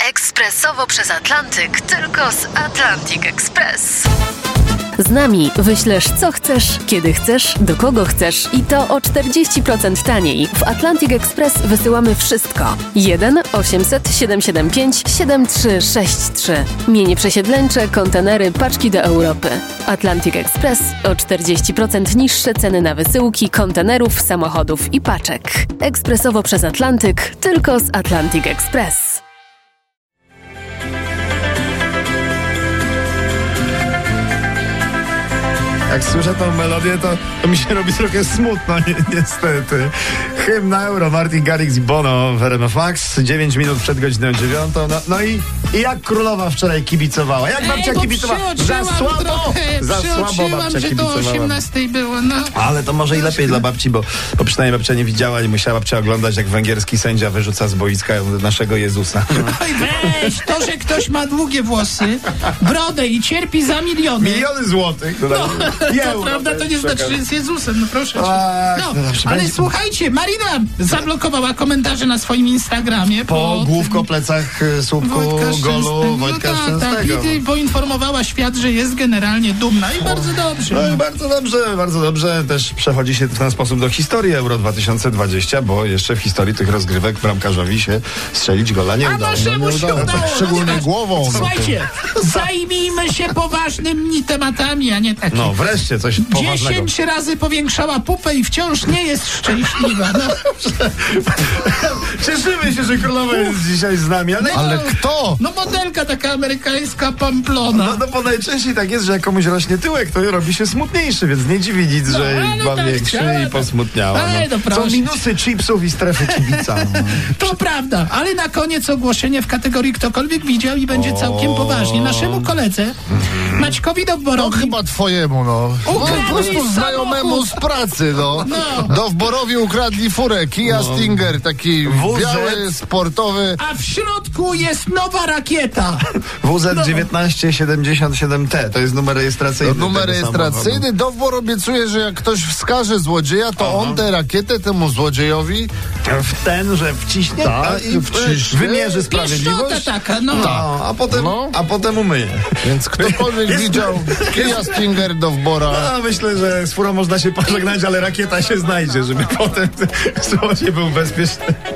Ekspresowo przez Atlantyk, tylko z Atlantic Express. Z nami wyślesz co chcesz, kiedy chcesz, do kogo chcesz i to o 40% taniej. W Atlantic Express wysyłamy wszystko. 1 800 775 7363. Mienie przesiedleńcze, kontenery, paczki do Europy. Atlantic Express o 40% niższe ceny na wysyłki, kontenerów, samochodów i paczek. Ekspresowo przez Atlantyk, tylko z Atlantic Express. Jak słyszę tą melodię, to mi się robi trochę smutno, niestety. Hymn na Euro, Martin Garrix i Bono w RMF Max, 9 minut przed godziną 9. No i jak królowa wczoraj kibicowała? Jak babcia kibicowała? Za słabo! Za słabo babcia że kibicowała. do 18 było, no. Ale to może i lepiej dla babci, bo przynajmniej babcia nie widziała, nie musiała babcia oglądać, jak węgierski sędzia wyrzuca z boiska naszego Jezusa. Oj, weź, to, że ktoś ma długie włosy, brodę i cierpi za miliony. Miliony złotych. To prawda, to nie znaczy, że jest Jezusem, no proszę cię. No, ale słuchajcie, Marina zablokowała komentarze na swoim Instagramie po główko plecach słupku golu Wojtka Szczęsnego. I poinformowała świat, że jest generalnie dumna i bardzo dobrze. No i bardzo dobrze. Też przechodzi się w ten sposób do historii Euro 2020, bo jeszcze w historii tych rozgrywek bramkarzowi się strzelić gola nie udało. Naszemu się udało. Szczególnie głową. Słuchajcie, zajmijmy się poważnymi tematami, a nie takimi. No wreszcie coś poważnego. 10 razy powiększała pupę i wciąż nie jest szczęśliwa. No. Cieszymy się, że królowa jest dzisiaj z nami, ale kto? No modelka taka amerykańska Pamplona. No bo najczęściej tak jest, że jak komuś rośnie tyłek, to robi się smutniejszy, więc nie dziwi nic, że była większy i posmutniała. Są minusy chipsów i strefy kibica. To prawda, ale na koniec ogłoszenie w kategorii ktokolwiek widział i będzie całkiem poważnie. Naszemu koledze Maćkowi Dowborowi. No chyba twojemu, no. Po prostu znajomemu z pracy, no. Dowborowi ukradli furę, Kia Stinger, taki biały, sportowy. A w środku jest nowa rakieta. WZ1977T, to jest numer rejestracyjny. Numer rejestracyjny. Dowbor obiecuje, że jak ktoś wskaże zładzieja, to on tę rakietę temu złodziejowi że wciśnie i wymierzy sprawiedliwość. Taka, a potem umyje. Więc ktokolwiek widział Kia Stinger Dowbora. No, myślę, że z furą można się pożegnać, ale rakieta się znajdzie, żeby potem złodziej był bezpieczny.